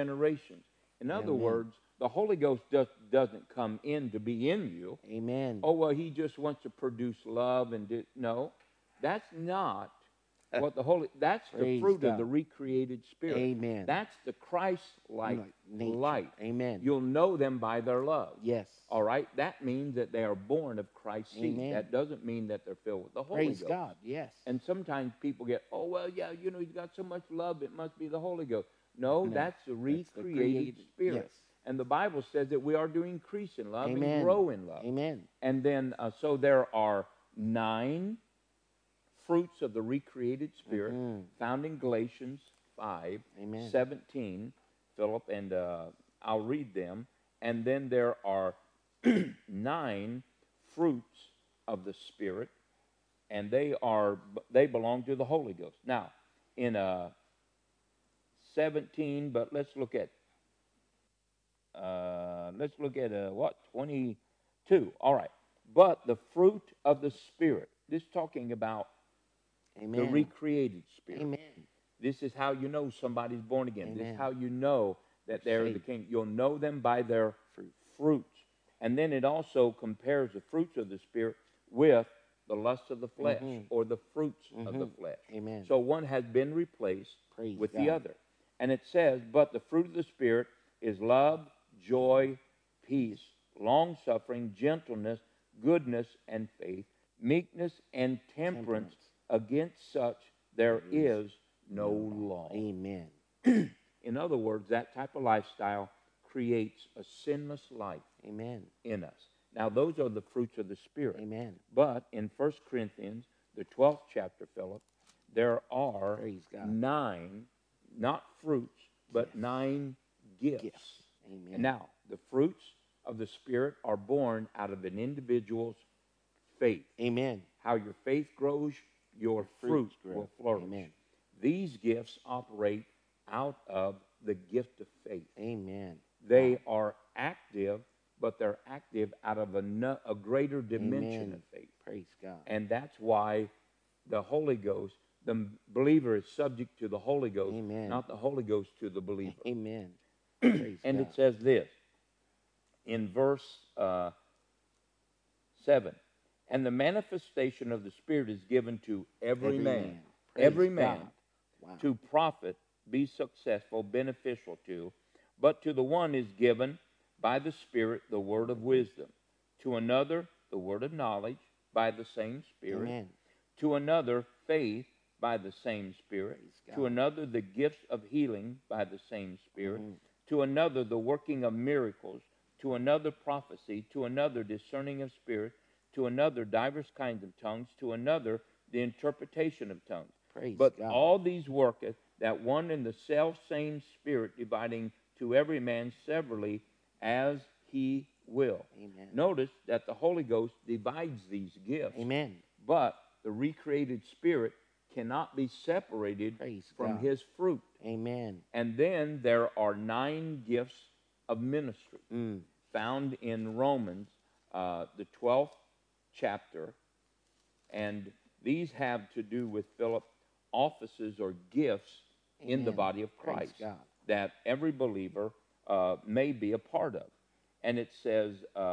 In other Amen. words, the Holy Ghost just doesn't come in to be in you. Amen. Oh, well, he just wants to produce love no, that's not what that's the Praise fruit of God. the recreated Spirit. Amen. That's the Christ-like Nature. light. Amen. You'll know them by their love. Yes. All right? That means that they are born of Christ's seed. Amen. That doesn't mean that they're filled with the Holy Praise Ghost. God. Yes. And sometimes people get, oh, well, yeah, he's got so much love, it must be the Holy Ghost. No, No, that's the that's the recreated created- Spirit. yes. And the Bible says that we are to increase in love Amen. and grow in love. Amen. And then, so there are 9 fruits of the recreated Spirit Mhm. found in Galatians 5, Amen. 17, Philip, and I'll read them. And then there are 9 fruits of the Spirit, and they belong to the Holy Ghost. Now, in 17, but let's look at 22. All right. But the fruit of the Spirit. This is talking about Amen. the recreated Spirit. Amen. This is how you know somebody's born again. This Amen. is how you know that they're the Saved. king. You'll know them by their fruits. And then it also compares the fruits of the Spirit with the lust of the flesh, Mhm. or the fruits of the Mhm. flesh. Amen. So one has been replaced Praise with God. the other. And it says, but the fruit of the Spirit is love, joy, peace, long-suffering, gentleness, goodness, and faith, meekness, and temperance. Against such there is no law. Amen. In other words, that type of lifestyle creates a sinless life Amen. in us. Now, those are the fruits of the Spirit. Amen. But in 1 Corinthians, the 12th chapter, Philip, there are Praise God. 9, not fruits, but Yes. 9 gifts. Gifts. Amen. And now, the fruits of the Spirit are born out of an individual's faith. Amen. How your faith grows, your fruit grow. will flourish. Amen. These gifts operate out of the gift of faith. Amen. They are active, but they're active out of a greater dimension Amen. of faith. Praise God. And that's why the Holy Ghost, the believer is subject to the Holy Ghost, Amen. not the Holy Ghost to the believer. Amen. Praise And God. it says this in verse 7. And the manifestation of the Spirit is given to every man. Praise Every man. God. Wow. To profit, be successful, beneficial to. But to the one is given by the Spirit the word of wisdom. To another, the word of knowledge by the same Spirit. Amen. To another, faith by the same Spirit. Praise God. To another, the gifts of healing by the same Spirit. Mhm. To another, the working of miracles. To another, prophecy. To another, discerning of spirits. To another, diverse kinds of tongues. To another, the interpretation of tongues. Praise But God. all these worketh that one and the self same Spirit, dividing to every man severally as he will. Amen. Notice that the Holy Ghost divides these gifts, Amen. but the recreated Spirit cannot be separated Praise from God. his fruit. Amen. And then there are 9 gifts of ministry Mm. found in Romans, the 12th chapter. And these have to do with, Philip, offices or gifts in the Amen. body of Praise Christ God. that every believer may be a part of. And it says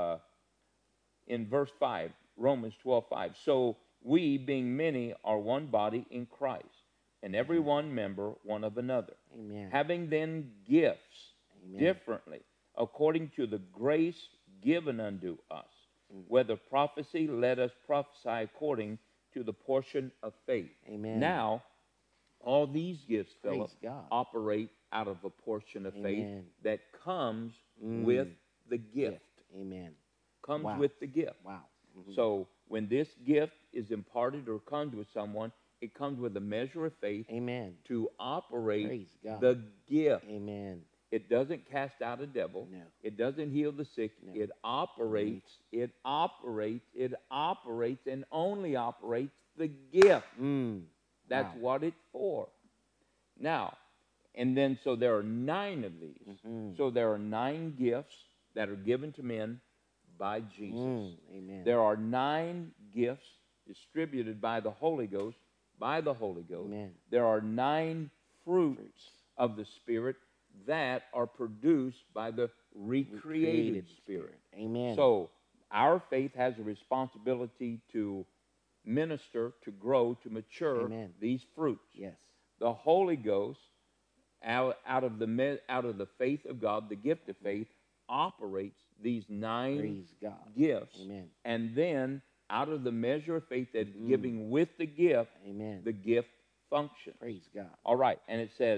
in verse 5, Romans 12:5, so we, being many, are one body in Christ, and every one member one of another. Amen. Having then gifts Amen. differently, according to the grace given unto us, whether prophecy, let us prophesy according to the portion of faith. Amen. Now, all these gifts, Praise Philip, God. operate out of a portion of faith Amen. that comes Mm. with the gift. Amen. Comes Wow. with the gift. Wow. Mhm. So when this gift is imparted or comes with someone, it comes with a measure of faith Amen. to operate Praise God. the gift. Amen. It doesn't cast out a devil. No. It doesn't heal the sick. No. It operates, it operates, it operates, and only operates the gift. Mm. That's Wow. what it's for. Now, and then so there are 9 of these. Mhm. So there are 9 gifts that are given to men by Jesus. Amen. There are 9 gifts distributed by the Holy Ghost, Amen. There are 9 fruits of the Spirit that are produced by the recreated Spirit. Amen. So our faith has a responsibility to minister, to grow, to mature Amen. these fruits. Yes. The Holy Ghost, out of the faith of God, the gift of faith, operates these 9 Praise God. gifts. Amen. And then out of the measure of faith that is giving with the gift, Amen. the gift functions. Praise God. All right, and it says,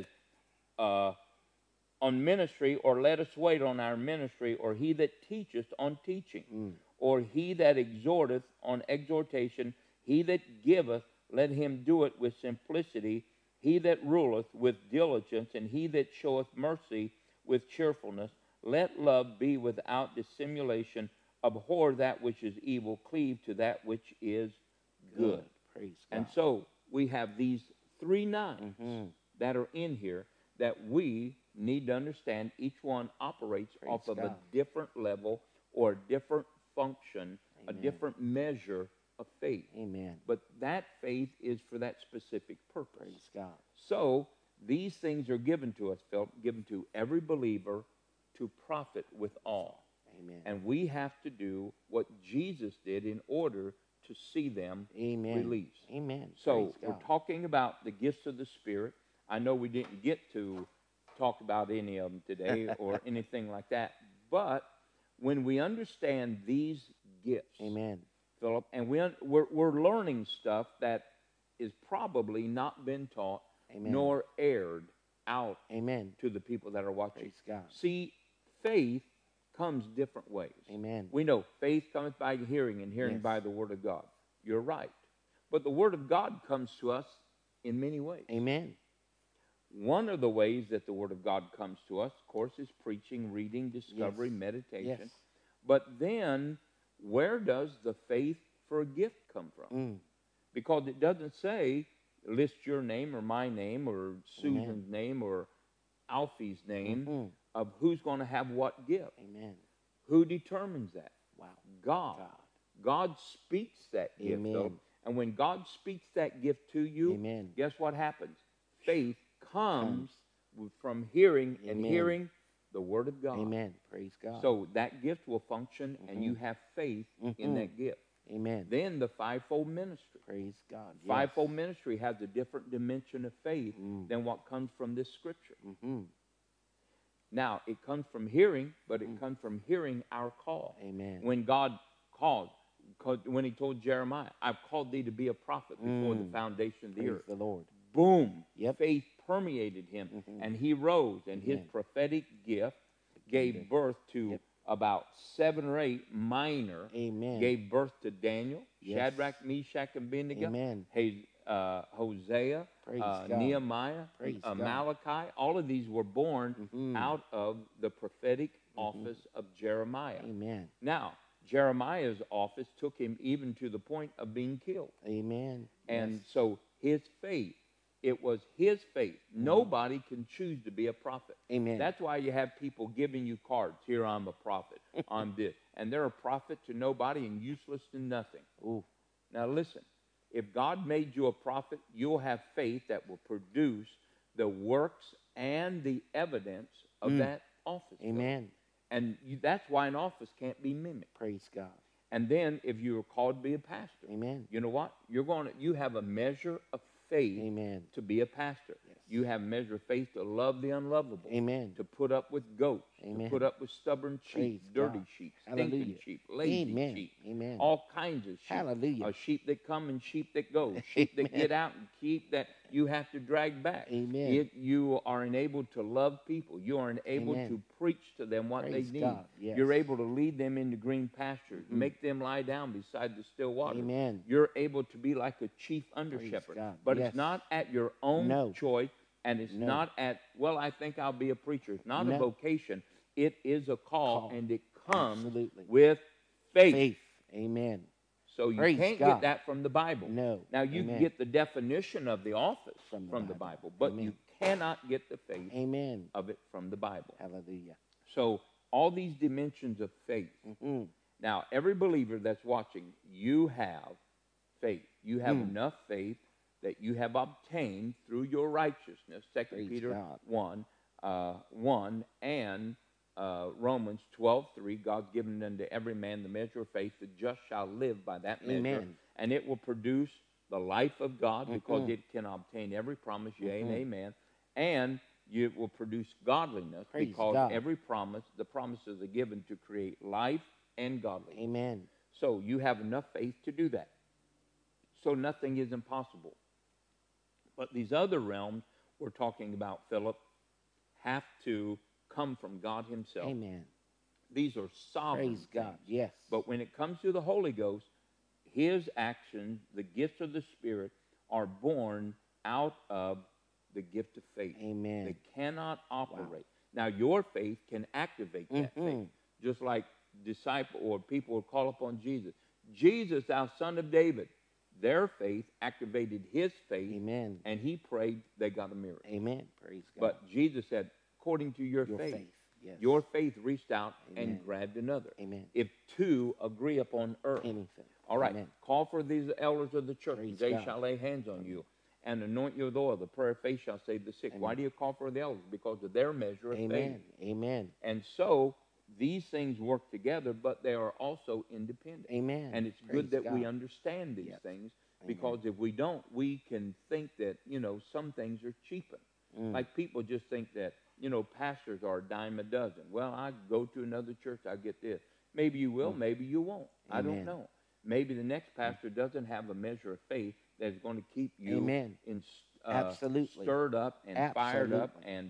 on ministry, or let us wait on our ministry, or he that teacheth on teaching, or he that exhorteth on exhortation, he that giveth, let him do it with simplicity, he that ruleth with diligence, and he that showeth mercy with cheerfulness. Let love be without dissimulation, abhor that which is evil, cleave to that which is good. Praise God. And so we have these 3 nines Mhm. that are in here that we need to understand. Each one operates Praise off of a God. different level or a different function, a Amen. different measure of faith. Amen. But that faith is for that specific purpose. Praise God. So these things are given to us, Philip, given to every believer to profit with all. Amen. And we have to do what Jesus did in order to see them Amen. released. Amen. So Praise we're God. talking about the gifts of the Spirit. I know we didn't get to talk about any of them today or anything like that. But when we understand these gifts, Amen. Philip, and we're learning stuff that is probably not been taught Amen. nor aired out Amen. to the people that are watching. Praise God. See, faith comes different ways. Amen. We know faith cometh by hearing, and hearing Yes. by the word of God. You're right. But the word of God comes to us in many ways. Amen. One of the ways that the word of God comes to us, of course, is preaching, reading, discovery, Yes. meditation. Yes. But then, where does the faith for a gift come from? Because it doesn't say, list your name or my name or Susan's name or Alfie's name of who's going to have what gift. Amen. Who determines that? Wow. God. God speaks that gift, Amen. though. And when God speaks that gift to you, Amen. guess what happens? Faith comes from hearing, and Amen. hearing the word of God. Amen. Praise God. So that gift will function, and you have faith in that gift. Amen. Then the fivefold ministry. Praise God. Yes. Fivefold ministry has a different dimension of faith than what comes from this scripture. Now, it comes from hearing, but it comes from hearing our call. Amen. When God called, when he told Jeremiah, I've called thee to be a prophet before the foundation of the Praise earth. the Lord. Boom. Yep. Faith permeated him, and he rose, and his prophetic gift gave birth to about 7 or 8 minor. Amen. Gave birth to Daniel, Yes. Shadrach, Meshach, and Abednego. Amen. Hosea, Praise God. Nehemiah, Praise God. Malachi. All of these were born out of the prophetic office of Jeremiah. Amen. Now, Jeremiah's office took him even to the point of being killed. Amen. And Yes. so his faith, it was his faith. Nobody can choose to be a prophet. Amen. That's why you have people giving you cards. Here, I'm a prophet. I'm this. And they're a prophet to nobody and useless to nothing. Ooh. Now listen, if God made you a prophet, you'll have faith that will produce the works and the evidence of that office. Amen. And that's why an office can't be mimicked. Praise God. And then if you are called to be a pastor, Amen. you know what? You have a measure of faith Amen. to be a pastor. Yes. You have a measure of faith to love the unlovable. Amen. To put up with goats. Amen. To put up with stubborn sheep, Praise dirty God. sheep, Hallelujah. stinking sheep, lazy Amen. sheep. Amen. All kinds of sheep. Hallelujah. Sheep that come and sheep that go. Sheep that Amen. get out and sheep that you have to drag back. Amen. You are enabled to love people. You are enabled Amen. to preach to them what Praise they need. God. Yes. You're able to lead them into green pastures, make them lie down beside the still water. Amen. You're able to be like a chief under shepherd. God. But Yes. it's not at your own No. choice, and it's No. not at, well, I think I'll be a preacher. It's not a No. vocation. It is a call. And it comes Absolutely. with faith. Faith. Amen. So you Praise can't God. get that from the Bible. No. Now, you Amen. can get the definition of the office From from the the Bible. Bible, but Amen. you cannot get the faith Amen. of it from the Bible. Hallelujah. So all these dimensions of faith. Now, every believer that's watching, you have faith. You have enough faith that you have obtained through your righteousness. 2 Praise Peter God. 1 and Romans 12:3. God's given unto every man the measure of faith. The just shall live by that measure. Amen. And it will produce the life of God because it can obtain every promise, yea and amen. And it will produce godliness Praise because God. every promise, the promises are given to create life and godliness. Amen. So you have enough faith to do that. So nothing is impossible. But these other realms we're talking about, Philip, have to come from God himself. Amen. These are sovereign Praise God. things. Yes. But when it comes to the Holy Ghost, his actions, the gifts of the Spirit, are born out of the gift of faith. Amen. They cannot operate. Now, your faith can activate that faith. Just like disciple or people would call upon Jesus. Jesus, thou son of David. Their faith activated his faith. Amen. And he prayed, they got a miracle. Amen. Praise God. But Jesus said, according to your faith. Yes. Your faith reached out Amen. and grabbed another. Amen. If two agree upon earth. Anything. All right. Amen. Call for these elders of the church. Praise They God. shall lay hands on you and anoint you with oil. The prayer of faith shall save the sick. Amen. Why do you call for the elders? Because of their measure of Amen. faith. Amen. And so these things work together, but they are also independent. Amen. And it's Praise good that we God. understand these Yes. things, because if we don't, we can think that, some things are cheapened. Like people just think that, pastors are a dime a dozen. Well, I go to another church, I get this. Maybe you will, maybe you won't. I don't Amen. know. Maybe the next pastor doesn't have a measure of faith that's going to keep you Amen. in, Absolutely. stirred up and fired up. Absolutely. And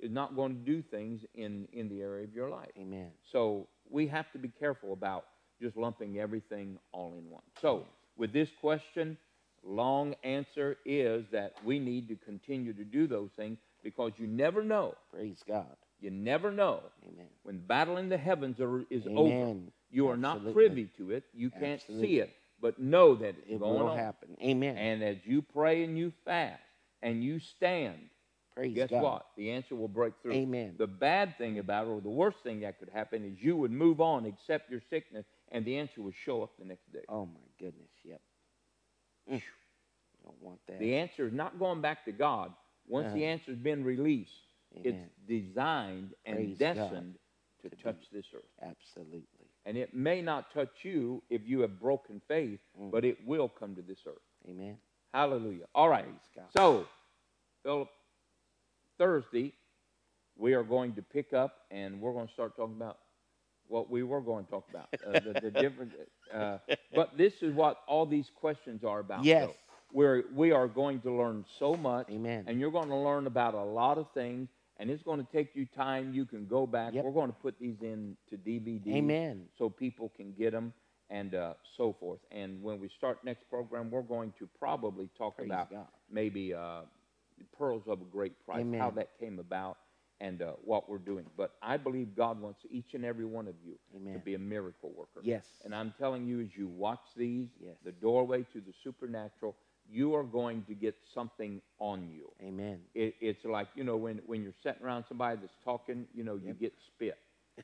is not going to do things in the area of your life. Amen. So we have to be careful about just lumping everything all in one. So with this question, long answer is that we need to continue to do those things because you never know. Praise God. You never know. Amen. When the battle in the heavens is Amen. over, you are not Absolutely. privy to it. You can't Absolutely. see it, but know that it's It going will on. happen. Amen. And as you pray and you fast and you stand, Praise guess God. what? The answer will break through. Amen. The bad thing about it, or the worst thing that could happen, is you would move on, accept your sickness, and the answer would show up the next day. Oh, my goodness. Yep. You don't want that. The answer is not going back to God. Once the answer's been released, it's Amen. designed and Praise destined God. to touch this earth. Absolutely. And it may not touch you if you have broken faith, but it will come to this earth. Amen. Hallelujah. All right. Praise God. So, Philip, Thursday, we are going to pick up and we're going to start talking about what we were going to talk about. The different, but this is what all these questions are about. Yes. So we are going to learn so much. Amen. And you're going to learn about a lot of things. And it's going to take you time. You can go back. Yep. We're going to put these into DVDs. Amen. So people can get them and so forth. And when we start next program, we're going to probably talk Praise about God. maybe Pearls of a Great Price, Amen. how that came about, and what we're doing. But I believe God wants each and every one of you Amen. to be a miracle worker. Yes. And I'm telling you, as you watch these, Yes. the doorway to the supernatural, you are going to get something on you. Amen. It's like, when you're sitting around somebody that's talking, you get spit.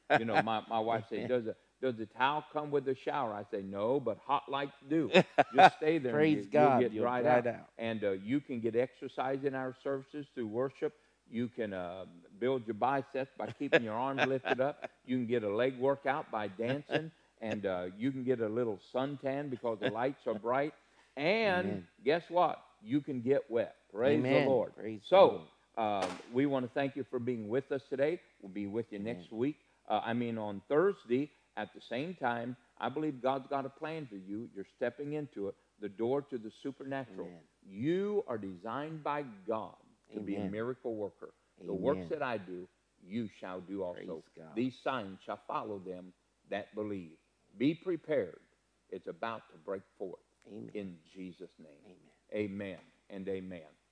My wife says, does the towel come with the shower? I say, no, but hot lights do. Just stay there. Praise and God. You'll get You'll dried dry out. out. And you can get exercise in our services through worship. You can build your biceps by keeping your arms lifted up. You can get a leg workout by dancing. And you can get a little suntan because the lights are bright. And Amen. guess what? You can get wet. Praise Amen. the Lord. Praise the So Lord. we want to thank you for being with us today. We'll be with you next week. On Thursday at the same time. I believe God's got a plan for you. You're stepping into it, the door to the supernatural. Amen. You are designed by God to be a Amen. miracle worker. The Amen. works that I do, you shall do also. Praise God. These signs shall follow them that believe. Be prepared. It's about to break forth. Amen. In Jesus' name. Amen. Amen and amen.